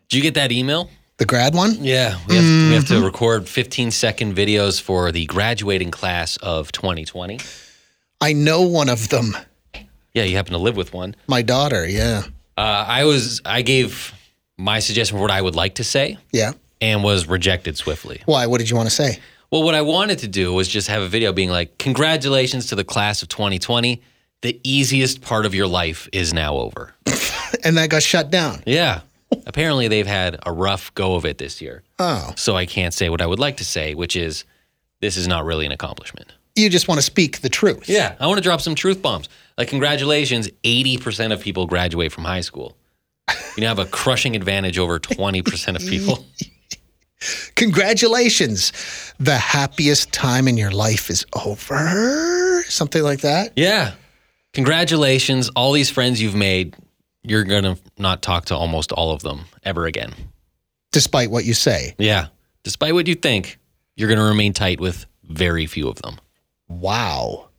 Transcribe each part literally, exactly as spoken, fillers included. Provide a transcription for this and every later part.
Did you get that email? The grad one? Yeah. We have, mm-hmm. we have to record fifteen-second videos for the graduating class of twenty twenty. I know one of them. Yeah, you happen to live with one. My daughter, yeah. Uh, I was. I gave my suggestion for what I would like to say. Yeah. And was rejected swiftly. Why? What did you want to say? Well, what I wanted to do was just have a video being like, congratulations to the class of twenty twenty. The easiest part of your life is now over. And that got shut down. Yeah. Apparently, they've had a rough go of it this year. Oh. So I can't say what I would like to say, which is, this is not really an accomplishment. You just want to speak the truth. Yeah. I want to drop some truth bombs. Like, congratulations, eighty percent of people graduate from high school. You now have a crushing advantage over twenty percent of people. Congratulations. The happiest time in your life is over. Something like that. Yeah. Congratulations. All these friends you've made, you're going to not talk to almost all of them ever again. Despite what you say. Yeah. Despite what you think, you're going to remain tight with very few of them. Wow.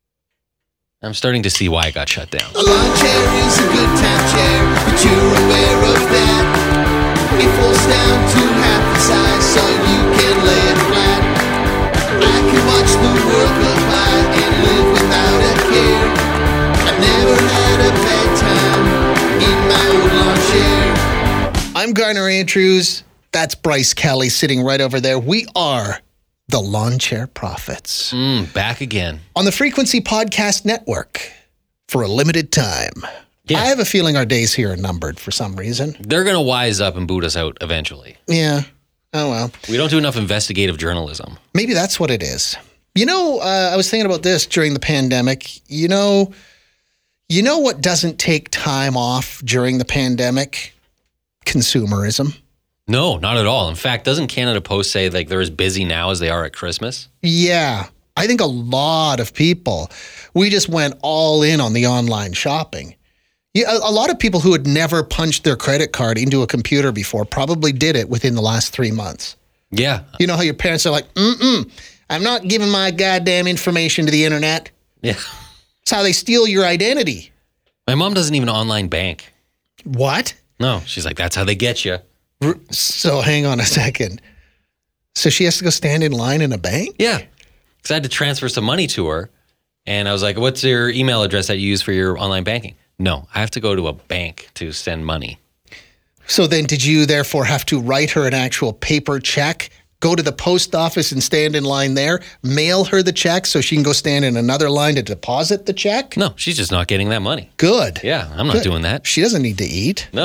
I'm starting to see why it got shut down. A lawn chair is a good time chair, but you're aware of that. It falls down to half the size so you can lay it flat. I can watch the world go by and live without a care. I never had a bad time in my old lawn chair. I'm Garner Andrews. That's Bryce Kelly sitting right over there. We are the Lawn Chair Prophets. Mm, back again. On the Frequency Podcast Network for a limited time. Yeah. I have a feeling our days here are numbered for some reason. They're going to wise up and boot us out eventually. Yeah. Oh, well. We don't do enough investigative journalism. Maybe that's what it is. You know, uh, I was thinking about this during the pandemic. You know, you know what doesn't take time off during the pandemic? Consumerism. No, not at all. In fact, doesn't Canada Post say like they're as busy now as they are at Christmas? Yeah. I think a lot of people, we just went all in on the online shopping. Yeah, a, a lot of people who had never punched their credit card into a computer before probably did it within the last three months. Yeah. You know how your parents are like, mm-mm, I'm not giving my goddamn information to the internet. Yeah. That's how they steal your identity. My mom doesn't even online bank. What? No, she's like, that's how they get you. So hang on a second. So she has to go stand in line in a bank? Yeah. Because I had to transfer some money to her. And I was like, what's your email address that you use for your online banking? No, I have to go to a bank to send money. So then did you therefore have to write her an actual paper check, go to the post office and stand in line there, mail her the check so she can go stand in another line to deposit the check? No, she's just not getting that money. Good. Yeah, I'm not Good. doing that. She doesn't need to eat. No.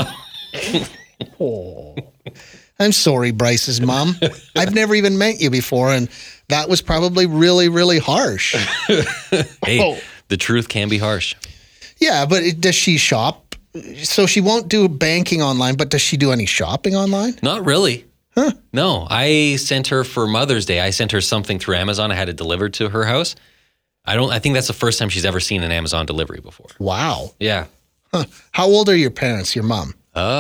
Oh, I'm sorry, Bryce's mom. I've never even met you before, and that was probably really, really harsh. Hey, Oh. the truth can be harsh. Yeah, but it, does she shop? So she won't do banking online, but does she do any shopping online? Not really. Huh. No, I sent her for Mother's Day. I sent her something through Amazon. I had it delivered to her house. I don't. I think that's the first time she's ever seen an Amazon delivery before. Wow. Yeah. Huh. How old are your parents, your mom?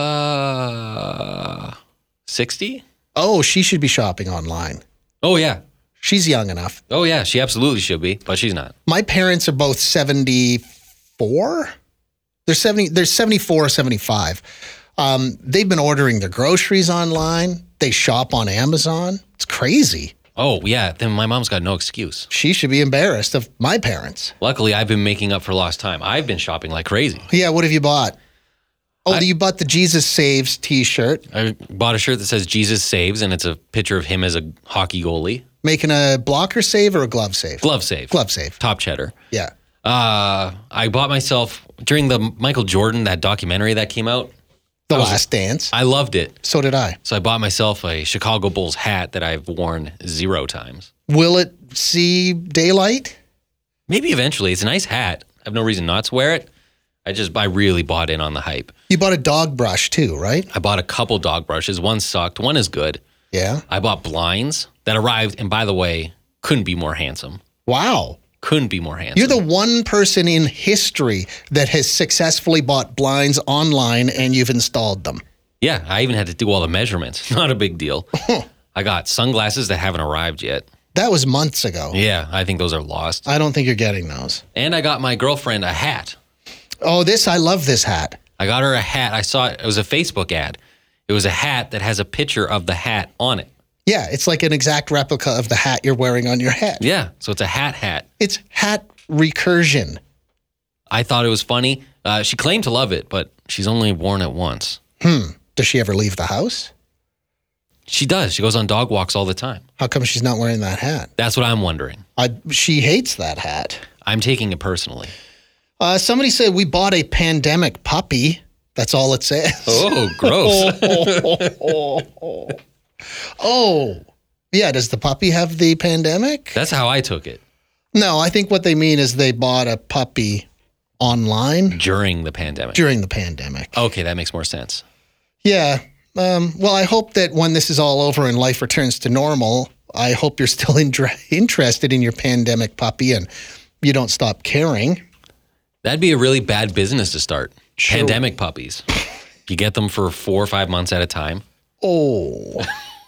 Uh, sixty? Oh, she should be shopping online. Oh, yeah. She's young enough. Oh, yeah. She absolutely should be, but she's not. My parents are both seventy-four. They're seventy. They're seventy-four or seventy-five. Um, they've been ordering their groceries online. They shop on Amazon. It's crazy. Oh, yeah. Then my mom's got no excuse. She should be embarrassed of my parents. Luckily, I've been making up for lost time. I've been shopping like crazy. Yeah, what have you bought? Oh, I- you bought the Jesus Saves t-shirt, I bought a shirt that says Jesus Saves, and it's a picture of him as a hockey goalie. making a blocker save or a glove save? Glove save. Glove save. Top cheddar. Yeah. Uh, I bought myself, during the Michael Jordan, that documentary that came out, The I was- Last Dance. I loved it. So did I. So I bought myself a Chicago Bulls hat that I've worn zero times. Will it see daylight? Maybe eventually. It's a nice hat. I have no reason not to wear it. I just, I really bought in on the hype. You bought a dog brush too, right? I bought a couple dog brushes. One sucked. One is good. Yeah. I bought blinds that arrived, and by the way, couldn't be more handsome. Wow. Couldn't be more handsome. You're the one person in history that has successfully bought blinds online and you've installed them. Yeah, I even had to do all the measurements. Not a big deal. I got sunglasses that haven't arrived yet. That was months ago. Yeah, I think those are lost. I don't think you're getting those. And I got my girlfriend a hat. Oh, this, I love this hat. I got her a hat. I saw it. It was a Facebook ad. It was a hat that has a picture of the hat on it. Yeah, it's like an exact replica of the hat you're wearing on your head. Yeah, so it's a hat hat. It's hat recursion. I thought it was funny. Uh, she claimed to love it, but she's only worn it once. Hmm. Does she ever leave the house? She does. She goes on dog walks all the time. How come she's not wearing that hat? That's what I'm wondering. I, she hates that hat. I'm taking it personally. Uh, somebody said we bought a pandemic puppy. That's all it says. Oh, gross. Oh, yeah. Does the puppy have the pandemic? That's how I took it. No, I think what they mean is they bought a puppy online During the pandemic. during the pandemic. Okay, that makes more sense. Yeah. Um, well, I hope that when this is all over and life returns to normal, I hope you're still in, interested in your pandemic puppy and you don't stop caring. That'd be a really bad business to start. Sure. Pandemic puppies. You get them for four or five months at a time. Oh.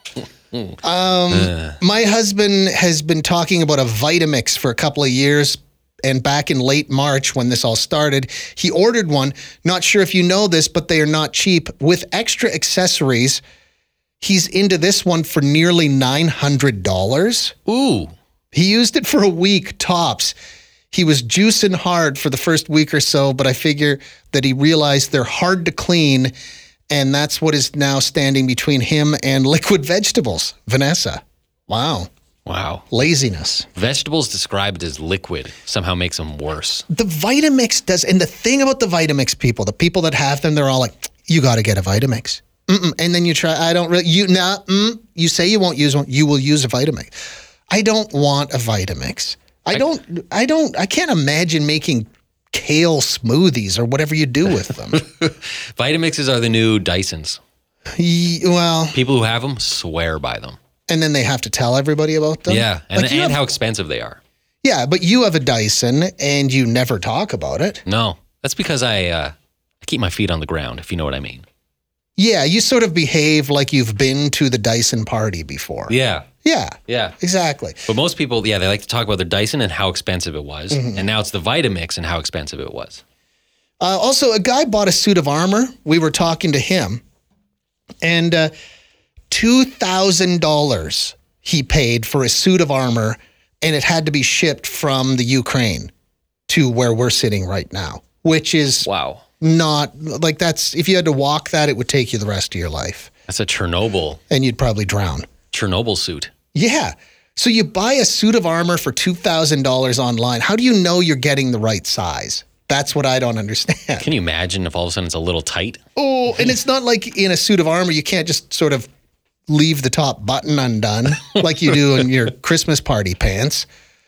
um, my husband has been talking about a Vitamix for a couple of years. And back in late March, when this all started, he ordered one. Not sure if you know this, but they are not cheap. With extra accessories, he's into this one for nearly nine hundred dollars. Ooh. He used it for a week, tops. He was juicing hard for the first week or so, but I figure that he realized they're hard to clean, and that's what is now standing between him and liquid vegetables. Vanessa. Wow. Wow. Laziness. Vegetables described as liquid somehow makes them worse. The Vitamix does, and the thing about the Vitamix people, the people that have them, they're all like, you got to get a Vitamix. Mm-mm. And then you try, I don't really, you, nah, mm, you say you won't use one, you will use a Vitamix. I don't want a Vitamix. I don't, I don't, I can't imagine making kale smoothies or whatever you do with them. Vitamixes are the new Dysons. Ye- well, People who have them swear by them. and then they have to tell everybody about them. Yeah, and, Like, you and have- how expensive they are. Yeah, but you have a Dyson and you never talk about it. No, that's because I, uh, I keep my feet on the ground, if you know what I mean. Yeah, you sort of behave like you've been to the Dyson party before. Yeah, Yeah, yeah. exactly. But most people, yeah, they like to talk about their Dyson and how expensive it was. And now it's the Vitamix and how expensive it was. Uh, also, a guy bought a suit of armor. We were talking to him, and uh, two thousand dollars he paid for a suit of armor, and it had to be shipped from the Ukraine to where we're sitting right now, which is Wow. not, like that's, if you had to walk that, it would take you the rest of your life, That's a Chernobyl, and you'd probably drown. Chernobyl suit. Yeah. So you buy a suit of armor for two thousand dollars online. How do you know you're getting the right size? That's what I don't understand. Can you imagine if all of a sudden it's a little tight? Oh, and it's not like in a suit of armor, you can't just sort of leave the top button undone like you do in your Christmas party pants.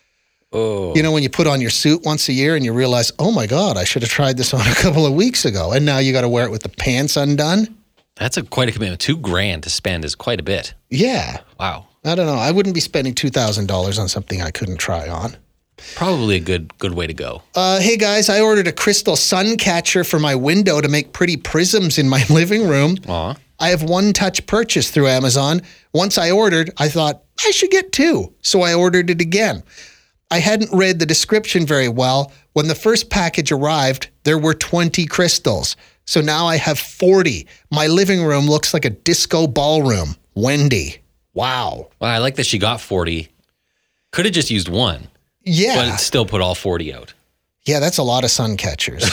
Oh. You know, when you put on your suit once a year and you realize, oh my God, I should have tried this on a couple of weeks ago. And now you got to wear it with the pants undone. That's a quite a commitment. Two grand to spend is quite a bit. Yeah. Wow. I don't know. I wouldn't be spending two thousand dollars on something I couldn't try on. Probably a good good way to go. Uh, hey guys, I ordered a crystal sun catcher for my window to make pretty prisms in my living room. Aw. I have one touch purchase through Amazon. Once I ordered, I thought I should get two. So I ordered it again. I hadn't read the description very well. When the first package arrived, there were twenty crystals. So now I have forty. My living room looks like a disco ballroom. Wendy. Wow. Well, I like that she got forty. Could have just used one, Yeah. but still put all forty out. Yeah, that's a lot of sun catchers.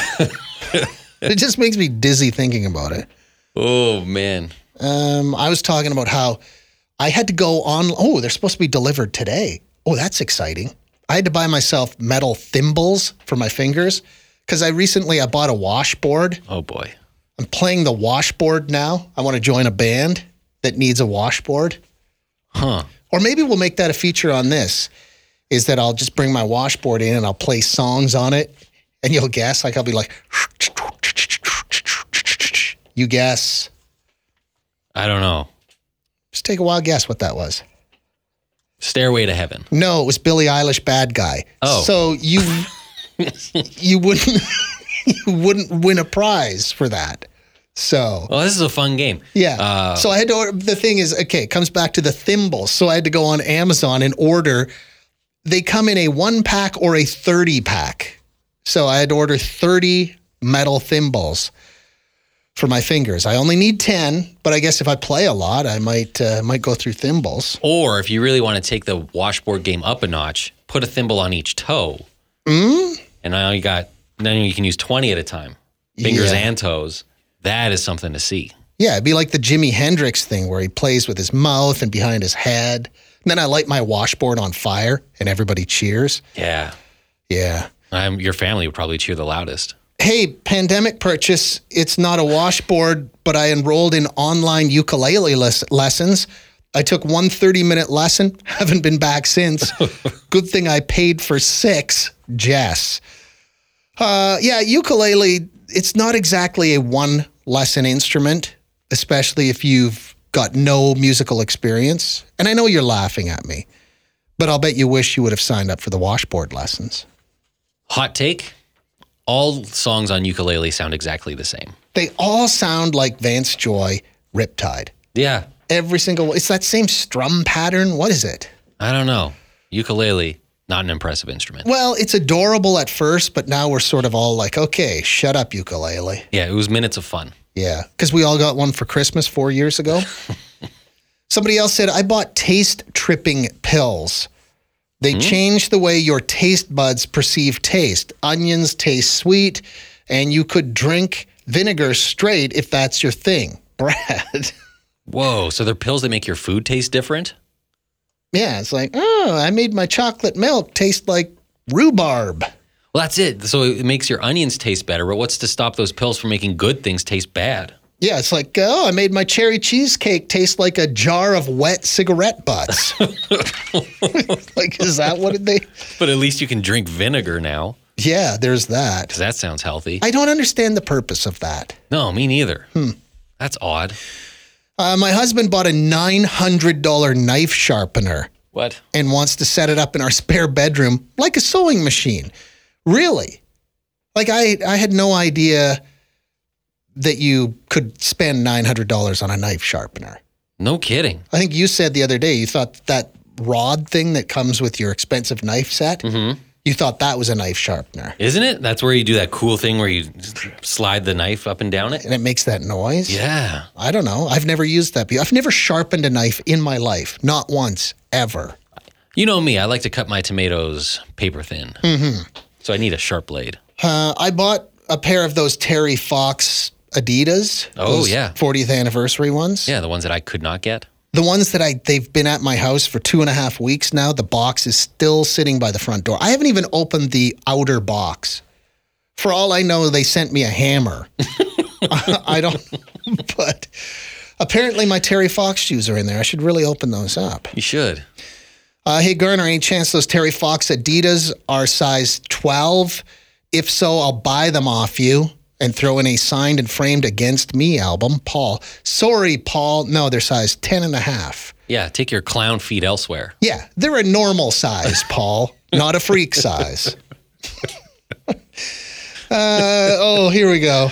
It just makes me dizzy thinking about it. Oh, man. Um, I was talking about how I had to go on. Oh, they're supposed to be delivered today. Oh, that's exciting. I had to buy myself metal thimbles for my fingers because I recently I bought a washboard. Oh, boy. I'm playing the washboard now. I want to join a band that needs a washboard. Huh. Or maybe we'll make that a feature on this, is that I'll just bring my washboard in and I'll play songs on it. And you'll guess, like I'll be like, you guess. I don't know. Just take a wild guess what that was. Stairway to Heaven. No, it was Billie Eilish, Bad Guy. Oh. So you you wouldn't you wouldn't win a prize for that. So Well, this is a fun game. yeah. Uh, so I had to order, the thing is, okay, it comes back to the thimbles. So I had to go on Amazon and order. They come in a one pack or a thirty pack. So I had to order thirty metal thimbles for my fingers. I only need ten, but I guess if I play a lot, I might uh, might go through thimbles. Or if you really want to take the washboard game up a notch, put a thimble on each toe. Mm? And now you got, then you can use twenty at a time. Fingers Yeah. and toes. That is something to see. Yeah, it'd be like the Jimi Hendrix thing where he plays with his mouth and behind his head. And then I light my washboard on fire and everybody cheers. Yeah. Yeah. Um, your family would probably cheer the loudest. Hey, pandemic purchase. It's not a washboard, but I enrolled in online ukulele les- lessons. I took one thirty-minute lesson. Haven't been back since. Good thing I paid for six. Jess. Uh, yeah, ukulele, it's not exactly a one-lesson instrument, especially if you've got no musical experience. And I know you're laughing at me, but I'll bet you wish you would have signed up for the washboard lessons. Hot take. All songs on ukulele sound exactly the same. They all sound like Vance Joy, Riptide. Yeah. Every single one. It's that same strum pattern. What is it? I don't know. Ukulele, not an impressive instrument. Well, it's adorable at first, but now we're sort of all like, okay, shut up, ukulele. Yeah, it was minutes of fun. Yeah, because we all got one for Christmas four years ago. Somebody else said, I bought taste tripping pills. They Hmm? change the way your taste buds perceive taste. Onions taste sweet, and you could drink vinegar straight if that's your thing. Brad. Whoa, so they're pills that make your food taste different? Yeah, it's like, oh, I made my chocolate milk taste like rhubarb. Well, that's it. So it makes your onions taste better, but what's to stop those pills from making good things taste bad? Yeah, it's like, oh, I made my cherry cheesecake taste like a jar of wet cigarette butts. Like, is that what they... But at least you can drink vinegar now, Yeah, there's that. because that sounds healthy. I don't understand the purpose of that. No, me neither. Hmm. That's odd. Uh, my husband bought a nine hundred dollars knife sharpener What? and wants to set it up in our spare bedroom like a sewing machine. Really? Like, I, I had no idea that you could spend nine hundred dollars on a knife sharpener. No kidding. I think you said the other day you thought that rod thing that comes with your expensive knife set, Mm-hmm. you thought that was a knife sharpener. Isn't it? That's where you do that cool thing where you slide the knife up and down it? And it makes that noise? Yeah. I don't know. I've never used that before. I've never sharpened a knife in my life. Not once, ever. You know me, I like to cut my tomatoes paper thin. Mm-hmm. So I need a sharp blade. Uh, I bought a pair of those Terry Fox Adidas. Oh, those yeah. fortieth anniversary ones. Yeah, the ones that I could not get. The ones that I they've been at my house for two and a half weeks now. The box is still sitting by the front door. I haven't even opened the outer box. For all I know, they sent me a hammer. I don't. But apparently, my Terry Fox shoes are in there. I should really open those up. You should. Uh, hey Garner, any chance those Terry Fox Adidas are size twelve? If so, I'll buy them off you and throw in a signed and framed Against Me album. Paul. Sorry, Paul. No, they're size ten and a half. Yeah, take your clown feet elsewhere. Yeah, they're a normal size, Paul, not a freak size. uh, oh, here we go.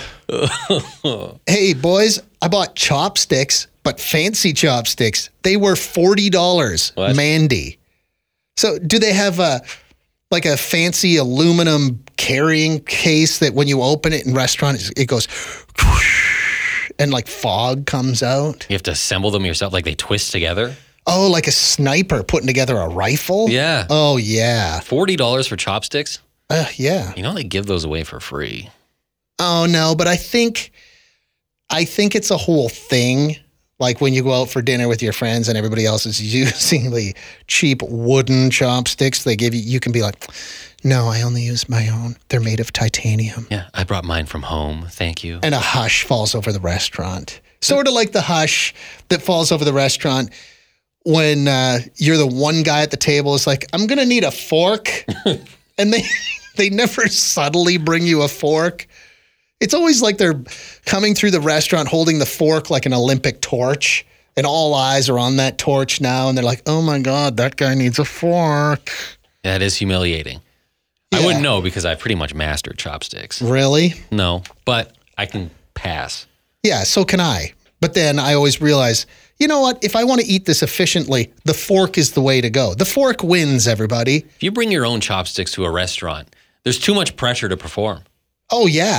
Hey, boys, I bought chopsticks, but fancy chopsticks. They were forty dollars, What? Mandy. So do they have a like a fancy aluminum carrying case that when you open it in restaurants, it goes whoosh, and like fog comes out? You have to assemble them yourself, like they twist together. Oh, like a sniper putting together a rifle? Yeah. Oh, yeah. forty dollars for chopsticks? Uh, yeah. You know they give those away for free. Oh, no, but I think I think it's a whole thing. Like when you go out for dinner with your friends and everybody else is using the cheap wooden chopsticks they give you, you can be like, no, I only use my own. They're made of titanium. Yeah, I brought mine from home. Thank you. And a hush falls over the restaurant. Sort of like the hush that falls over the restaurant when uh, you're the one guy at the table is like, I'm going to need a fork. And they they never subtly bring you a fork. It's always like they're coming through the restaurant holding the fork like an Olympic torch, and all eyes are on that torch now, and they're like, oh my God, that guy needs a fork. That is humiliating. Yeah. I wouldn't know because I pretty much mastered chopsticks. Really? No, but I can pass. Yeah, so can I. But then I always realize, you know what? If I want to eat this efficiently, the fork is the way to go. The fork wins, everybody. If you bring your own chopsticks to a restaurant, there's too much pressure to perform. Oh, yeah.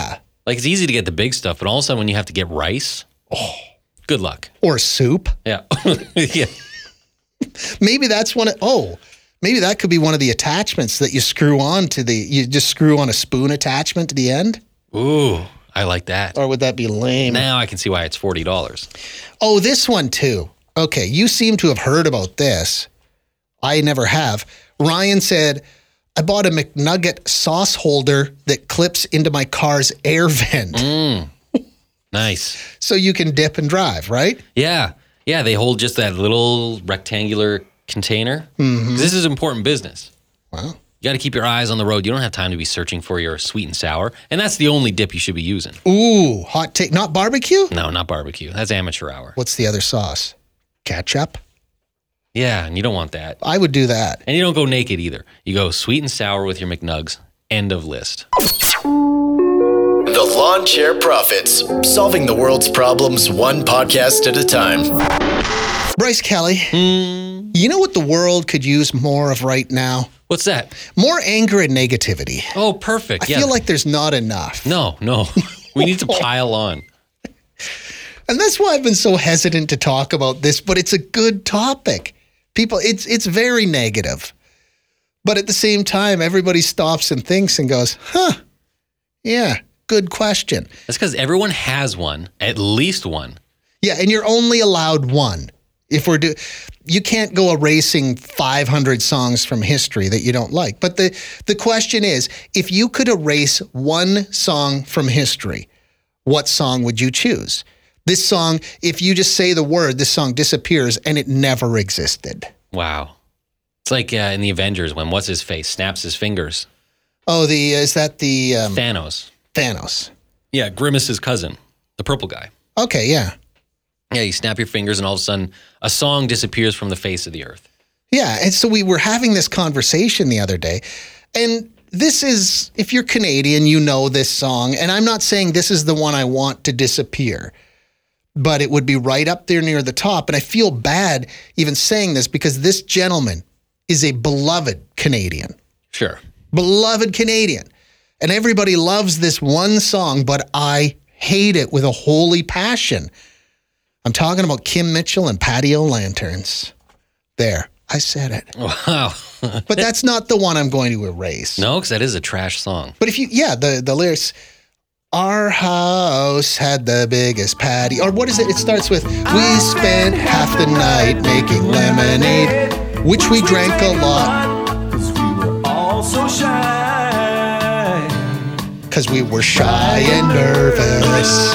Like, it's easy to get the big stuff, but all of a sudden when you have to get rice, oh, good luck. Or soup. Yeah. Yeah. Maybe that's one of, oh, maybe that could be one of the attachments that you screw on to the, you just screw on a spoon attachment to the end. Ooh, I like that. Or would that be lame? Now I can see why it's forty dollars. Oh, this one too. Okay, you seem to have heard about this. I never have. Ryan said, I bought a McNugget sauce holder that clips into my car's air vent. Mm. Nice. So you can dip and drive, right? Yeah. Yeah, they hold just that little rectangular container. Mm-hmm. This is important business. Wow. You got to keep your eyes on the road. You don't have time to be searching for your sweet and sour. And that's the only dip you should be using. Ooh, hot take. Not barbecue? No, not barbecue. That's amateur hour. What's the other sauce? Ketchup? Yeah, and you don't want that. I would do that. And you don't go naked either. You go sweet and sour with your McNugs. End of list. The Lawn Chair Prophets, solving the world's problems one podcast at a time. Bryce Kelly, Mm. you know what the world could use more of right now? What's that? More anger and negativity. Oh, perfect. I yeah. feel like there's not enough. No, no. We need to pile on. And that's why I've been so hesitant to talk about this, but it's a good topic. People, it's it's very negative. But at the same time, everybody stops and thinks and goes, huh, yeah, good question. That's because everyone has one, at least one. Yeah, and you're only allowed one. If we're do, you can't go erasing five hundred songs from history that you don't like. But the, the question is, if you could erase one song from history, what song would you choose? This song, if you just say the word, this song disappears and it never existed. Wow. It's like uh, in the Avengers when what's his face snaps his fingers. Oh, the is that the um, Thanos. Thanos? Yeah, Grimace's cousin, the purple guy. Okay, yeah. Yeah, you snap your fingers and all of a sudden a song disappears from the face of the earth. Yeah, and so we were having this conversation the other day, and this is, if you're Canadian, you know this song, and I'm not saying this is the one I want to disappear, but it would be right up there near the top, and I feel bad even saying this because this gentleman is a beloved Canadian. Sure. Beloved Canadian. And everybody loves this one song, but I hate it with a holy passion. I'm talking about Kim Mitchell and Patio Lanterns. There, I said it. Wow. But that's not the one I'm going to erase. No, because that is a trash song. But if you, yeah, the, the lyrics, our house had the biggest patio, or what is it? It starts with, we spent half the night making lemonade, which we drank a lot. Cause we were all so shy. Because we were shy and nervous.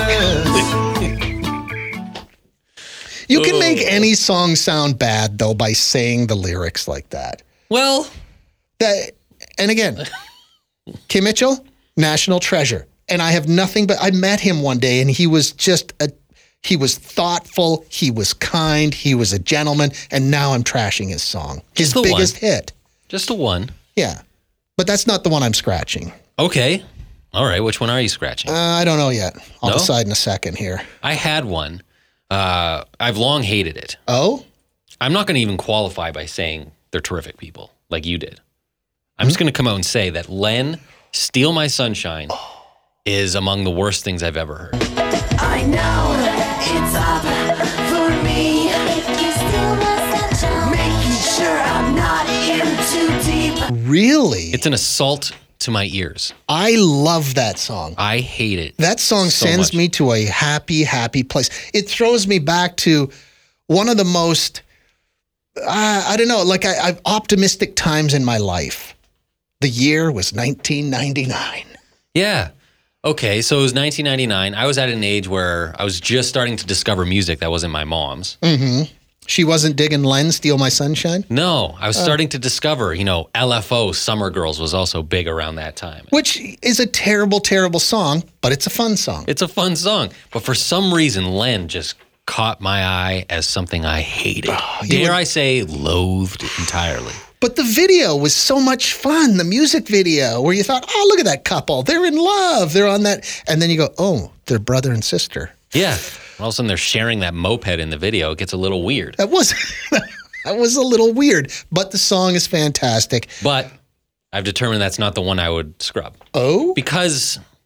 You can make any song sound bad, though, by saying the lyrics like that. Well, That, and again, Kim Mitchell, national treasure. And I have nothing but, I met him one day and he was just a, he was thoughtful, he was kind, he was a gentleman, and now I'm trashing his song. His Just the biggest one. hit. just the one. Yeah. But that's not the one I'm scratching. Okay. All right. Which one are you scratching? Uh, I don't know yet. I'll No? decide in a second here. I had one. Uh, I've long hated it. Oh? I'm not going to even qualify by saying they're terrific people like you did. I'm just going to come out and say that Len, Steal My Sunshine, is among the worst things I've ever heard. I know it's up for me. Making sure I'm not in too deep. Really? It's an assault to my ears. I love that song. I hate it. That song so sends much. me to a happy, happy place. It throws me back to one of the most, uh, I don't know, like I, I've optimistic times in my life. The year was nineteen ninety-nine. Yeah. Okay, so it was nineteen ninety-nine. I was at an age where I was just starting to discover music that wasn't my mom's. She wasn't digging Len, Steal My Sunshine, No, I was starting to discover, you know, L F O, Summer Girls was also big around that time. which is a terrible, terrible song, but it's a fun song. It's a fun song, but for some reason, Len just caught my eye as something I hated. Dare would- I say, loathed entirely. But the video was so much fun, the music video, where you thought, oh, look at that couple. They're in love. They're on that. And then you go, oh, they're brother and sister. Yeah. All of a sudden, they're sharing that moped in the video. It gets a little weird. That was that was a little weird, but the song is fantastic. But I've determined that's not the one I would scrub. Oh? Because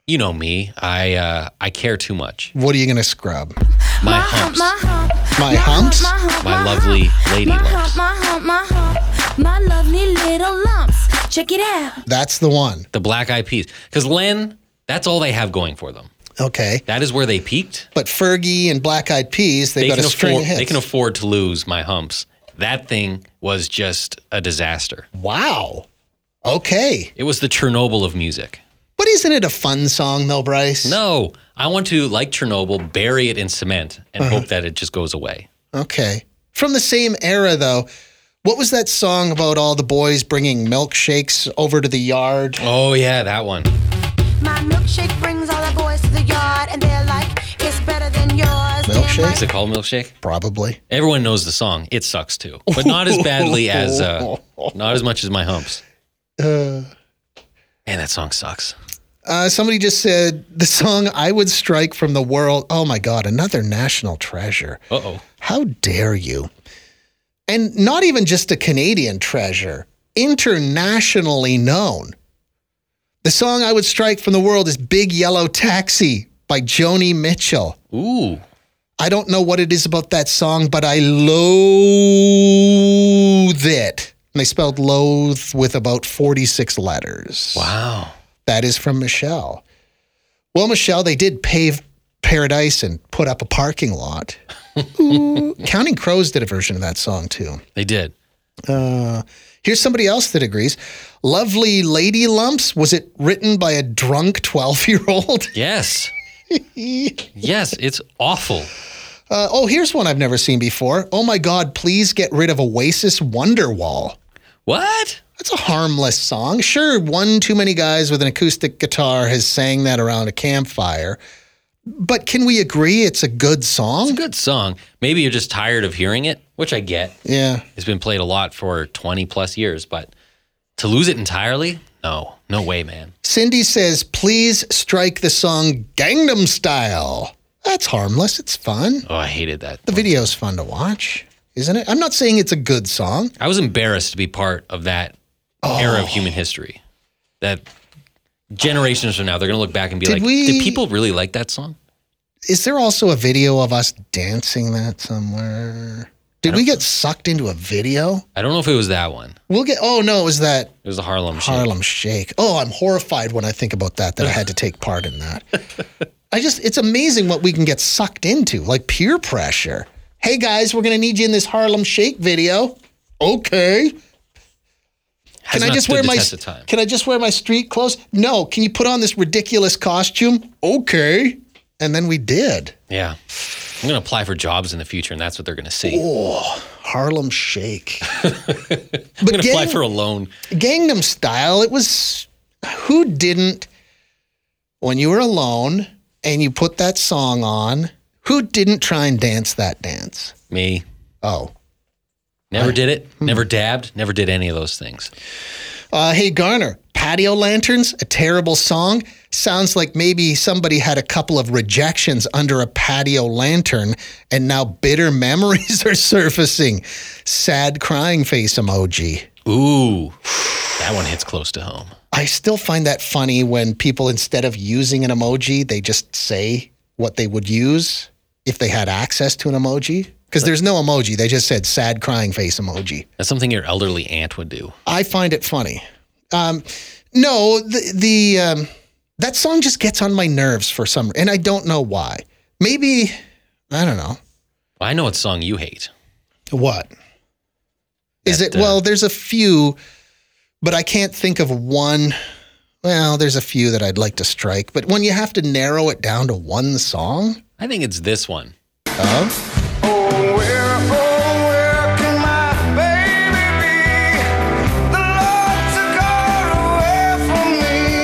You know me. I uh, I care too much. What are you going to scrub? My humps. My humps? My lovely lady lumps. My hump, my hump, my lovely little lumps. Check it out. That's the one. The Black Eyed Peas. Because Len, that's all they have going for them. Okay. That is where they peaked. But Fergie and Black Eyed Peas, they've They got can a string afford. of hits. They can afford to lose my humps. That thing was just a disaster. Wow. Okay. It was the Chernobyl of music. But isn't it a fun song, though, Bryce? No, I want to, like Chernobyl, bury it in cement and Uh-huh. hope that it just goes away. Okay. From the same era, though, what was that song about all the boys bringing milkshakes over to the yard? Oh, yeah, that one. My milkshake brings all the boys to the yard, and they're like, it's better than yours. Milkshake? Is it called Milkshake? Probably. Everyone knows the song. It sucks too, but not as badly as, uh, not as much as my humps. Uh, Man, that song sucks. uh, somebody just said the song I Would Strike from the World. Oh, my God, another national treasure. Uh-oh. How dare you? And not even just a Canadian treasure, internationally known. The song I Would Strike from the World is Big Yellow Taxi by Joni Mitchell. Ooh. I don't know what it is about that song, but I loathe it. And they spelled loathe with about forty-six letters. Wow. That is from Michelle. Well, Michelle, they did pave Paradise and put up a parking lot. Ooh. Counting Crows did a version of that song, too. They did. Uh, here's somebody else that agrees. Lovely Lady Lumps, was it written by a drunk twelve-year-old? Yes. Yes, it's awful. Uh, oh, here's one I've never seen before. Oh, my God, please get rid of Oasis Wonderwall. What? That's a harmless song. Sure, one too many guys with an acoustic guitar has sang that around a campfire. But can we agree it's a good song? It's a good song. Maybe you're just tired of hearing it, which I get. Yeah. It's been played a lot for twenty plus years, but to lose it entirely? No. No way, man. Cindy says, please strike the song Gangnam Style. That's harmless. It's fun. Oh, I hated that. The video's fun to watch, isn't it? I'm not saying it's a good song. I was embarrassed to be part of that era of human history. That generations from now, they're going to look back and be Did like, we- did people really like that song? Is there also a video of us dancing that somewhere? Did we get sucked into a video? I don't know if it was that one. We'll get, oh no, it was that It was the Harlem Shake. Harlem Shake. Oh, I'm horrified when I think about that, that I had to take part in that. I just, it's amazing what we can get sucked into, like peer pressure. Hey guys, we're going to need you in this Harlem Shake video. Okay. Has Can I not just stood wear the my test of time. Can I just wear my street clothes? No. Can you put on this ridiculous costume? Okay. And then we did. Yeah. I'm going to apply for jobs in the future, and that's what they're going to see. Oh, Harlem Shake. I'm going to apply gang- for a loan. Gangnam Style, it was, who didn't, when you were alone and you put that song on, who didn't try and dance that dance? Me. Oh. Never did it. Hmm. Never dabbed. Never did any of those things. Uh, hey, Garner, Patio Lanterns, a terrible song. Sounds like maybe somebody had a couple of rejections under a patio lantern and now bitter memories are surfacing. Sad crying face emoji. Ooh. That one hits close to home. I still find that funny when people, instead of using an emoji, they just say what they would use if they had access to an emoji. Because there's no emoji. They just said sad crying face emoji. That's something your elderly aunt would do. I find it funny. Um, no, the, the um, that song just gets on my nerves for some, and I don't know why. Maybe, I don't know. I know what song you hate. What? Is That, it, uh, well, there's a few, but I can't think of one. Well, there's a few that I'd like to strike, but when you have to narrow it down to one song, I think it's this one. oh, Oh, where, oh, where can my baby be? The Lord took her away from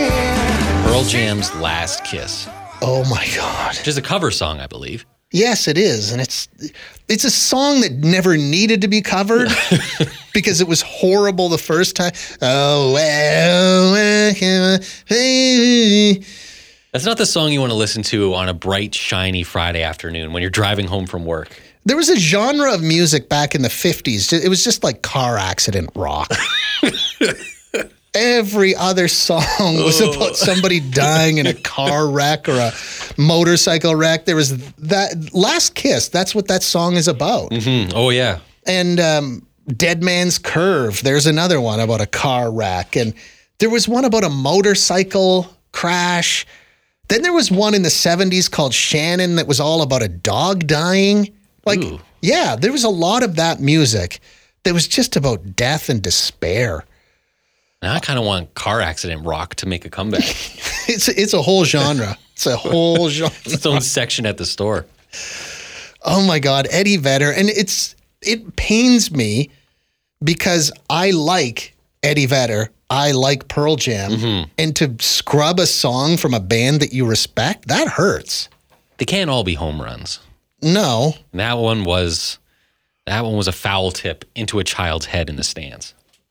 me. Pearl Jam's Last Kiss. oh my God. Which is a cover song, I believe. Yes, it is. And it's it's a song that never needed to be covered because it was horrible the first time. Oh, well, where can my baby? That's not the song you want to listen to on a bright, shiny Friday afternoon when you're driving home from work. There was a genre of music back in the fifties. It was just like car accident rock. Every other song was about somebody dying in a car wreck or a motorcycle wreck. There was that Last Kiss. That's what that song is about. Mm-hmm. Oh, yeah. And um, Dead Man's Curve. There's another one about a car wreck. And there was one about a motorcycle crash. Then there was one in the seventies called Shannon that was all about a dog dying. Like, Ooh. yeah, there was a lot of that music that was just about death and despair. Now I kind of want car accident rock to make a comeback. It's it's a whole genre. It's a whole genre. It's its own section at the store. Oh my God, Eddie Vedder, and it's it pains me because I like Eddie Vedder. I like Pearl Jam, Mm-hmm. and to scrub a song from a band that you respect, that hurts. They can't all be home runs. No, And that one was that one was a foul tip into a child's head in the stands.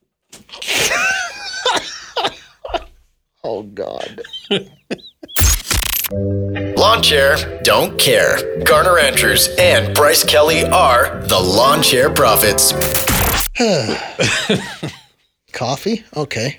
oh God. Lawn Chair Don't Care. Garner Andrews and Bryce Kelly are the Lawn Chair Prophets. Coffee? Okay.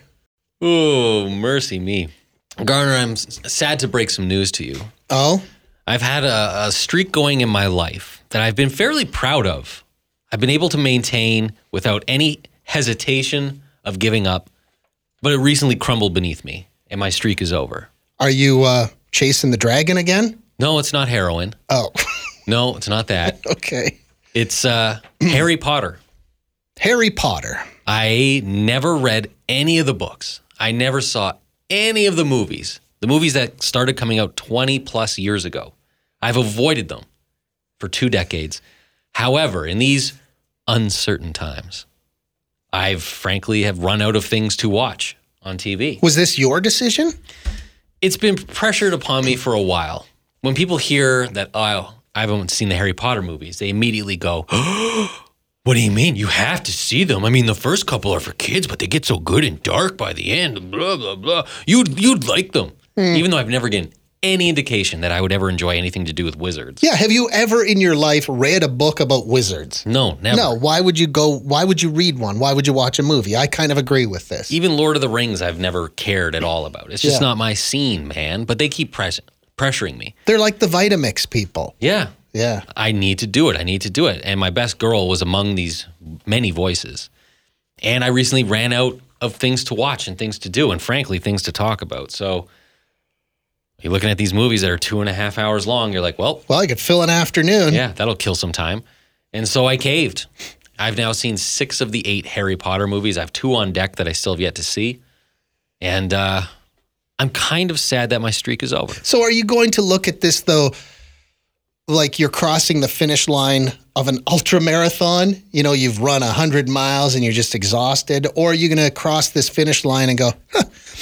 Oh, mercy me. Garner, I'm s- sad to break some news to you. Oh, I've had a, a streak going in my life that I've been fairly proud of. I've been able to maintain without any hesitation of giving up, but it recently crumbled beneath me, and my streak is over. are you uh, chasing the dragon again? No, it's not heroin. Oh, No, it's not that. okay. It's uh, Harry Potter. Harry Potter. I never read any of the books. I never saw any of the movies. The movies that started coming out twenty plus years ago. I've avoided them for two decades. However, in these uncertain times, I've frankly have run out of things to watch on T V. Was this your decision? It's been pressured upon me for a while. When people hear that, oh, I haven't seen the Harry Potter movies, they immediately go, what do you mean? You have to see them. I mean, the first couple are for kids, but they get so good and dark by the end. Blah, blah, blah. You'd, you'd like them. Even though I've never gotten any indication that I would ever enjoy anything to do with wizards. Yeah. Have you ever in your life read a book about wizards? No, never. No. Why would you go? Why would you read one? Why would you watch a movie? I kind of agree with this. Even Lord of the Rings, I've never cared at all about. It's just Yeah. not my scene, man. But they keep press- pressuring me. They're like the Vitamix people. Yeah. Yeah. I need to do it. I need to do it. And my best girl was among these many voices. And I recently ran out of things to watch and things to do, and frankly, things to talk about. So you're looking at these movies that are two and a half hours long. You're like, well, Well, I could fill an afternoon. yeah, that'll kill some time. And so I caved. I've now seen six of the eight Harry Potter movies. I have two on deck that I still have yet to see. And uh, I'm kind of sad that my streak is over. So are you going to look at this though, like you're crossing the finish line of an ultra marathon? You know, you've run a hundred miles and you're just exhausted, or are you going to cross this finish line and go, huh,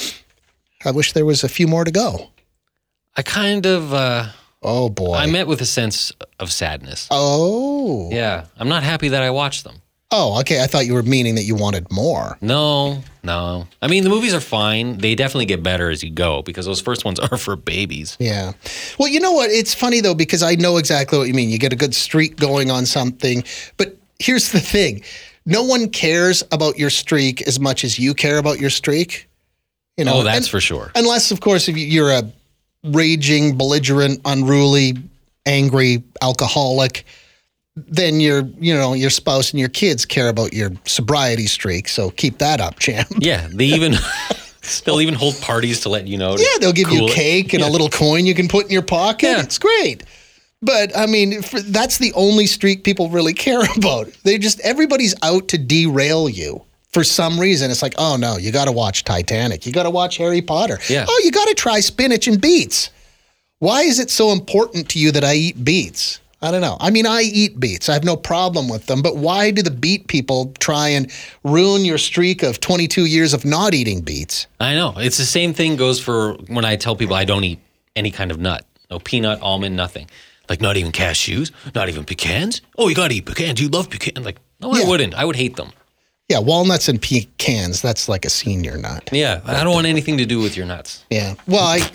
I wish there was a few more to go? I kind of, uh, Oh boy. I met with a sense of sadness. oh. Yeah, I'm not happy that I watched them. Oh, okay. I thought you were meaning that you wanted more. No, no. I mean, the movies are fine. They definitely get better as you go because those first ones are for babies. Yeah. Well, you know what? It's funny though, because I know exactly what you mean. You get a good streak going on something. But here's the thing. No one cares about your streak as much as you care about your streak. You know, Oh, that's and- for sure. Unless, of course, if you're a raging, belligerent, unruly, angry alcoholic, then your, you know, your spouse and your kids care about your sobriety streak. So keep that up, champ. Yeah, they even they'll even hold parties to let you know. to Yeah, they'll give you cool it. cake and a little coin you can put in your pocket. Yeah. It's great. But I mean, for, that's the only streak people really care about. They just, everybody's out to derail you for some reason. It's like, oh no, you got to watch Titanic. You got to watch Harry Potter. Yeah. Oh, you got to try spinach and beets. Why is it so important to you that I eat beets? I don't know. I mean, I eat beets. I have no problem with them. But why do the beet people try and ruin your streak of twenty-two years of not eating beets? I know. It's the same thing goes for when I tell people I don't eat any kind of nut. No peanut, almond, nothing. Like not even cashews, not even pecans. Oh, you got to eat pecans. You love pecans. Like, no, Yeah. I wouldn't. I would hate them. Yeah, walnuts and pecans, that's like a senior nut. Yeah, I don't want anything to do with your nuts. Yeah. Well, I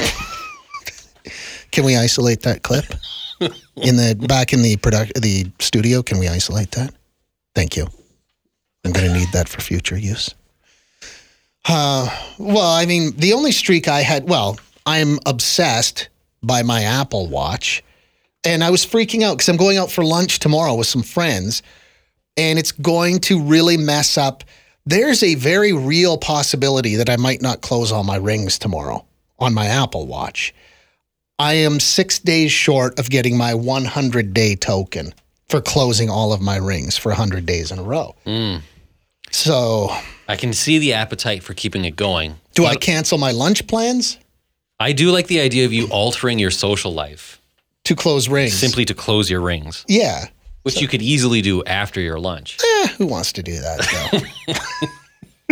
can we isolate that clip in the back in the product the studio? Can we isolate that? Thank you. I'm going to need that for future use. Uh, well, I mean, the only streak I had, well, I'm obsessed by my Apple Watch. And I was freaking out because I'm going out for lunch tomorrow with some friends. And it's going to really mess up. There's a very real possibility that I might not close all my rings tomorrow on my Apple Watch. I am six days short of getting my one hundred day token for closing all of my rings for one hundred days in a row. Mm. So I can see the appetite for keeping it going. do I cancel my lunch plans I do like the idea of you altering your social life to close rings? simply to close your rings, Yeah. which you could easily do after your lunch. Eh, who wants to do that, though?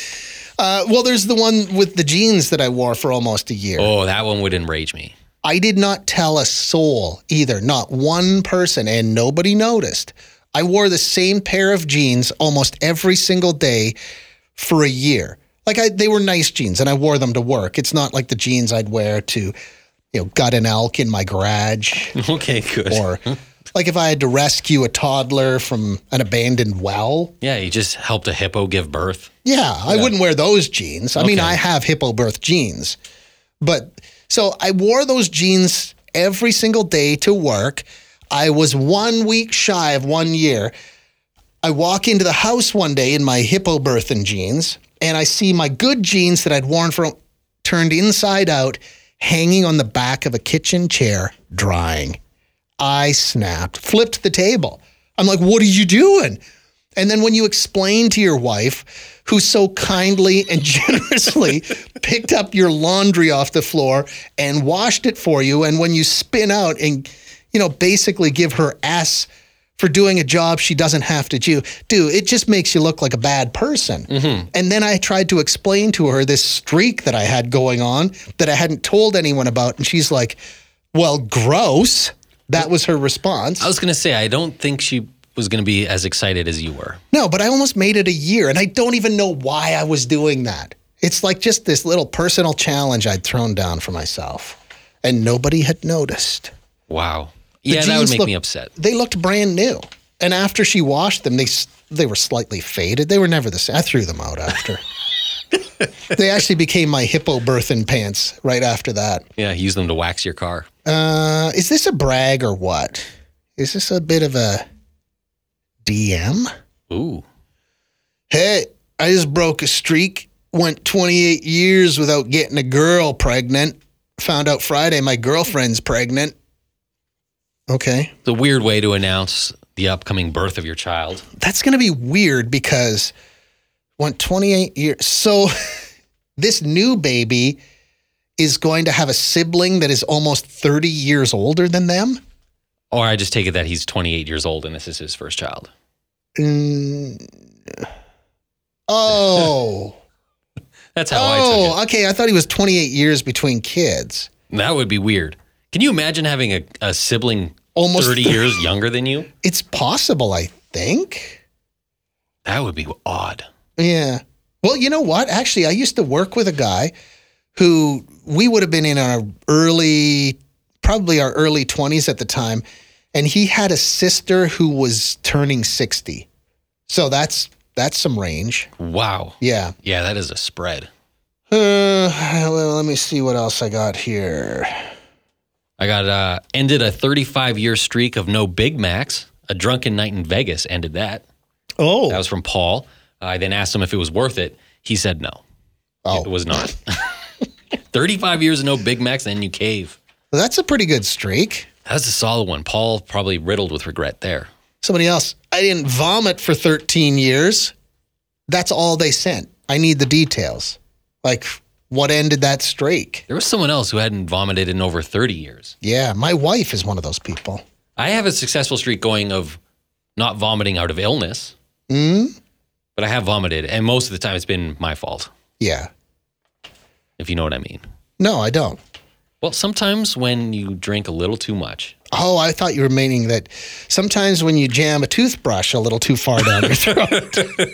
uh, well, there's the one with the jeans that I wore for almost a year. Oh, that one would enrage me. I did not tell a soul either, not one person, and nobody noticed. I wore the same pair of jeans almost every single day for a year. Like, I, they were nice jeans, and I wore them to work. It's not like the jeans I'd wear to, you know, gut an elk in my garage. Okay, good. Or like if I had to rescue a toddler from an abandoned well. Yeah, you just helped a hippo give birth. Yeah, I wouldn't wear those jeans. I mean, Okay. I have hippo birth jeans. But so I wore those jeans every single day to work. I was one week shy of one year. I walk into the house one day in my hippo birthing jeans, and I see my good jeans that I'd worn for turned inside out, hanging on the back of a kitchen chair, drying. I snapped, flipped the table. I'm like, what are you doing? And then when you explain to your wife, who so kindly and generously picked up your laundry off the floor and washed it for you, and when you spin out and, you know, basically give her S for doing a job she doesn't have to do, do, it just makes you look like a bad person. Mm-hmm. And then I tried to explain to her this streak that I had going on that I hadn't told anyone about. And she's like, well, gross. That was her response. I was going to say, I don't think she was going to be as excited as you were. No, but I almost made it a year, and I don't even know why I was doing that. It's like just this little personal challenge I'd thrown down for myself, and nobody had noticed. Wow. The Yeah, that would jeans make look- me upset. They looked brand new, and after she washed them, they s- they were slightly faded. They were never the same. I threw them out after. They actually became my hippo birthing pants right after that. Yeah, use them to wax your car. Uh, is this a brag or what? Is this a bit of a D M? Ooh. Hey, I just broke a streak. Went twenty-eight years without getting a girl pregnant. Found out Friday my girlfriend's pregnant. Okay. It's a weird way to announce the upcoming birth of your child. That's going to be weird because went twenty-eight years. So this new baby is going to have a sibling that is almost thirty years older than them. Or I just take it that he's twenty-eight years old and this is his first child. Mm. Oh. That's how I took Oh, okay. I thought he was twenty-eight years between kids. it. That would be weird. Can you imagine having a, a sibling Almost thirty thirty. years younger than you? It's possible, I think. That would be odd. Yeah. Well, you know what? Actually, I used to work with a guy who we would have been in our early, probably our early twenties at the time. And he had a sister who was turning sixty. So that's that's some range. Wow. Yeah. Yeah, that is a spread. Uh, well, let me see what else I got here. I got uh, ended a thirty-five year streak of no Big Macs. A drunken night in Vegas ended that. Oh. That was from Paul. I then asked him if it was worth it. He said no. Oh. It was not. thirty-five years of no Big Macs, then you cave. That's a pretty good streak. That's a solid one. Paul probably riddled with regret there. Somebody else. I didn't vomit for thirteen years. That's all they sent. I need the details. Like, what ended that streak? There was someone else who hadn't vomited in over thirty years. Yeah, my wife is one of those people. I have a successful streak going of not vomiting out of illness, Mm? but I have vomited, and most of the time it's been my fault, Yeah. if you know what I mean. No, I don't. Well, sometimes when you drink a little too much. Oh, I thought you were meaning that sometimes when you jam a toothbrush a little too far down your throat.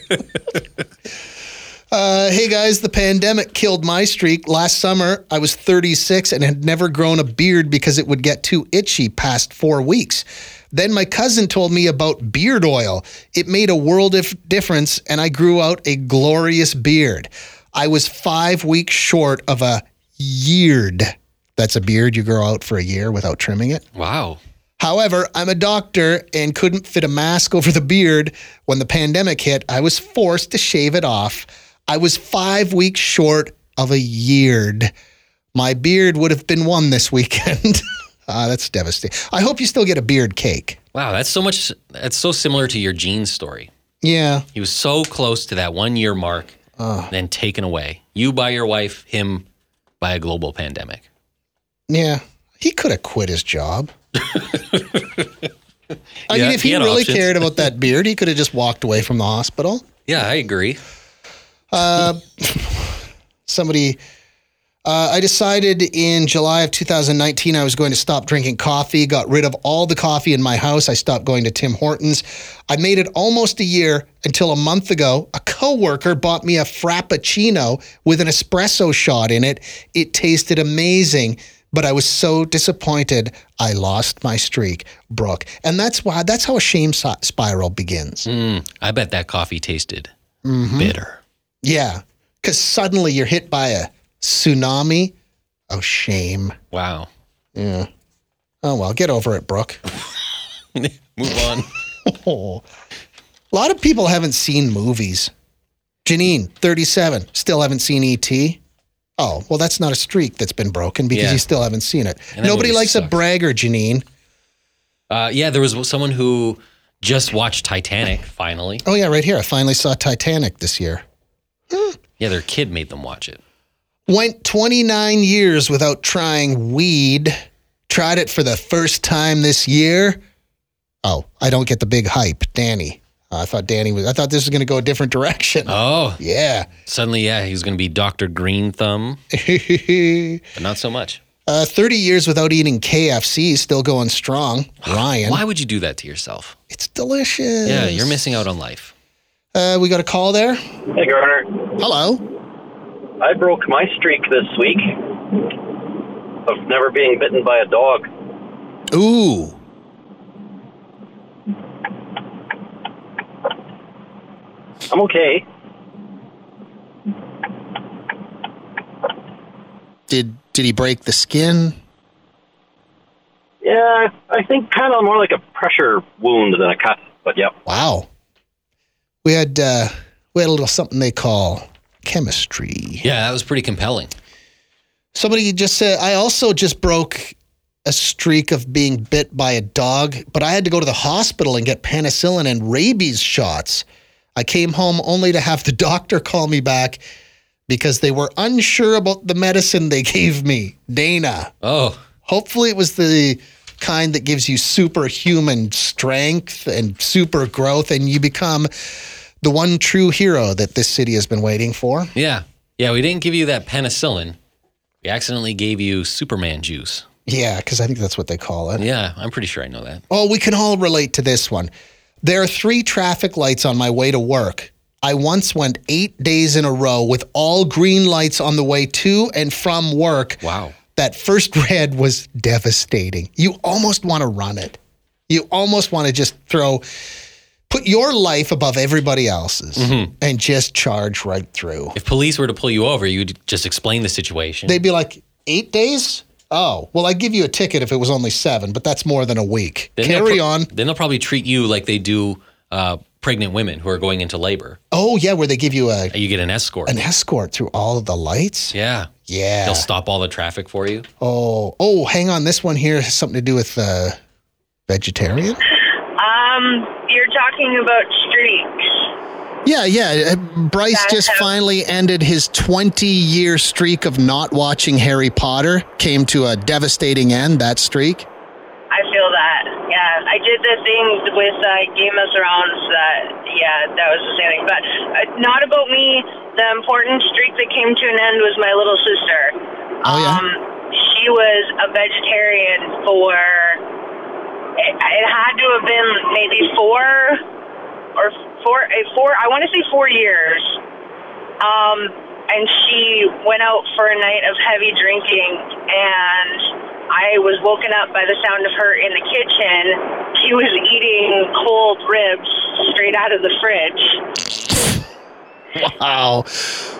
uh, hey, guys, the pandemic killed my streak. Last summer, I was thirty-six and had never grown a beard because it would get too itchy past four weeks. Then my cousin told me about beard oil. It made a world of difference, and I grew out a glorious beard. I was five weeks short of a yeared. That's a beard you grow out for a year without trimming it. Wow. However, I'm a doctor and couldn't fit a mask over the beard. When the pandemic hit, I was forced to shave it off. I was five weeks short of a yeared. My beard would have been one this weekend. Ah, that's devastating. I hope you still get a beard cake. Wow, that's so much. That's so similar to your Gene story. Yeah. He was so close to that one year mark, then taken away. You by your wife, him by a global pandemic. Yeah. He could have quit his job. I Yeah, mean, if he he, had really options. cared about that beard, he could have just walked away from the hospital. Yeah, I agree. Somebody, uh, I decided in July of two thousand nineteen I was going to stop drinking coffee, got rid of all the coffee in my house. I stopped going to Tim Hortons. I made it almost a year until a month ago, a coworker bought me a Frappuccino with an espresso shot in it. It tasted amazing, but I was so disappointed I lost my streak, Brooke. And that's why, that's how a shame si- spiral begins. Mm, I bet that coffee tasted bitter. Yeah, because suddenly you're hit by a tsunami of shame. Wow. Yeah. Oh, well, get over it, Brooke. Move on. Oh. A lot of people haven't seen movies. Janine, thirty-seven, still haven't seen E T Oh, well, that's not a streak that's been broken because Yeah. you still haven't seen it. And that Nobody movie likes a sucks. bragger, Janine. Uh, yeah, there was someone who just watched Titanic, finally. Oh, yeah, right here. I finally saw Titanic this year. Yeah, their kid made them watch it. Went twenty-nine years without trying weed. Tried it for the first time this year. Oh, I don't get the big hype. Danny. Uh, I thought Danny was, I thought this was going to go a different direction. Oh, Yeah. suddenly, yeah, he was going to be Doctor Green Thumb, uh, but not so much. thirty years without eating K F C, still going strong. Ryan. Why would you do that to yourself? It's delicious. Yeah, you're missing out on life. Uh, we got a call there. Hey, Garner. Hello. I broke my streak this week of never being bitten by a dog. Ooh. I'm okay. Did did he break the skin? Yeah, I think kind of more like a pressure wound than a cut, but yep. Wow. We had uh, we had a little something they call chemistry. Yeah, that was pretty compelling. Somebody just said, I also just broke a streak of being bit by a dog, but I had to go to the hospital and get penicillin and rabies shots. I came home only to have the doctor call me back because they were unsure about the medicine they gave me. Dana. Oh, Hopefully it was the kind that gives you superhuman strength and super growth, and you become the one true hero that this city has been waiting for. yeah. Yeah, we didn't give you that penicillin. We accidentally gave you Superman juice. Yeah, because I think that's what they call it. Yeah, I'm pretty sure I know that. Oh, we can all relate to this one. There are three traffic lights on my way to work. I once went eight days in a row with all green lights on the way to and from work. Wow. That first red was devastating. You almost want to run it. You almost want to just throw, put your life above everybody else's and just charge right through. If police were to pull you over, you'd just explain the situation. They'd be like, eight days? Oh, well, I'd give you a ticket if it was only seven, but that's more than a week. Then they'll Carry pro- on. Then they'll probably treat you like they do uh, pregnant women who are going into labor. Oh, yeah, where they give you a You get an escort. an escort through all of the lights. yeah. Yeah. They'll stop all the traffic for you. Oh, oh, hang on. This one here has something to do with uh, vegetarian. Um, you're talking about streaks. Yeah, yeah. uh, Bryce That just have- finally ended his twenty-year streak of not watching Harry Potter. Came to a devastating end, that streak. I feel that. Yeah, I did the thing with uh, Game of Thrones. That yeah, that was the same thing. But uh, not about me. The important streak that came to an end was my little sister. Oh, yeah? Um, she was a vegetarian for. It, it had to have been maybe four or four. A four. I want to say four years. Um, and she went out for a night of heavy drinking, and I was woken up by the sound of her in the kitchen. She was eating cold ribs straight out of the fridge. Wow. She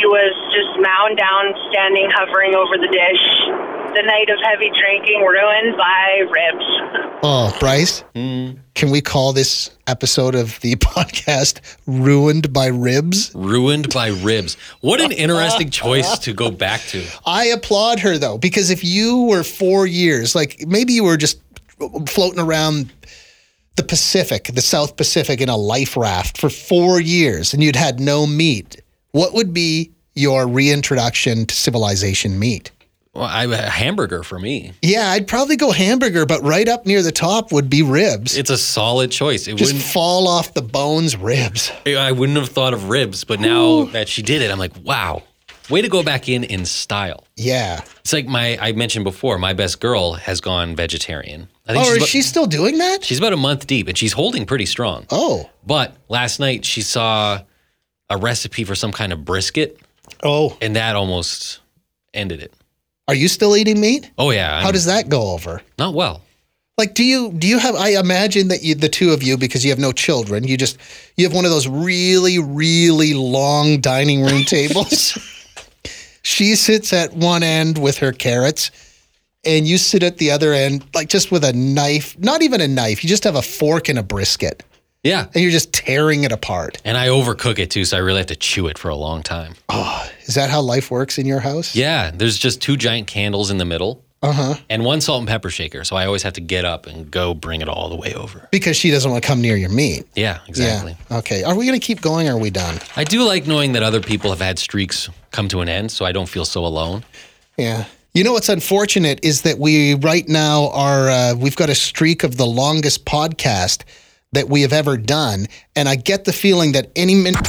was just mound down, standing, hovering over the dish. The night of heavy drinking ruined by ribs. Oh, Bryce, Mm. can we call this episode of the podcast Ruined by Ribs? Ruined by ribs. What an interesting choice to go back to. I applaud her, though, because if you were four years, like maybe you were just floating around the Pacific, the South Pacific in a life raft for four years and you'd had no meat, what would be your reintroduction to civilization meat? Well, I, a hamburger for me. Yeah, I'd probably go hamburger, but right up near the top would be ribs. It's a solid choice. It Just wouldn't. fall off the bones, ribs. I wouldn't have thought of ribs, but now that she did it, I'm like, wow, way to go back in in style. Yeah. It's like my I mentioned before, my best girl has gone vegetarian. I Oh, she's is about, she still doing that? She's about a month deep, and she's holding pretty strong. Oh. But last night she saw a recipe for some kind of brisket, Oh. and that almost ended it. Are you still eating meat? Oh yeah. How I'm- does that go over? Not well. Like, do you do you have? I imagine that you, the two of you, because you have no children, you just you have one of those really really long dining room tables. She sits at one end with her carrots, and you sit at the other end, like just with a knife. Not even a knife. You just have a fork and a brisket, Yeah. and you're just tearing it apart. And I overcook it too, so I really have to chew it for a long time. Oh, is that how life works in your house? Yeah, there's just two giant candles in the middle Uh huh. and one salt and pepper shaker. So I always have to get up and go bring it all the way over. Because she doesn't want to come near your meat. Yeah, exactly. Yeah. Okay. Are we going to keep going or are we done? I do like knowing that other people have had streaks come to an end, so I don't feel so alone. Yeah. You know what's unfortunate is that we right now are uh, we've got a streak of the longest podcast that we have ever done, and I get the feeling that any minute.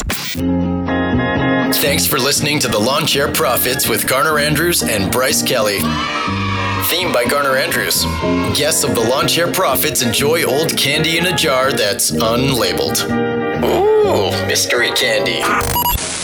Thanks for listening to the Lawn Chair Profits with Garner Andrews and Bryce Kelly. Theme by Garner Andrews. Guests of the Lawn Chair Profits enjoy old candy in a jar that's unlabeled. Ooh, mystery candy.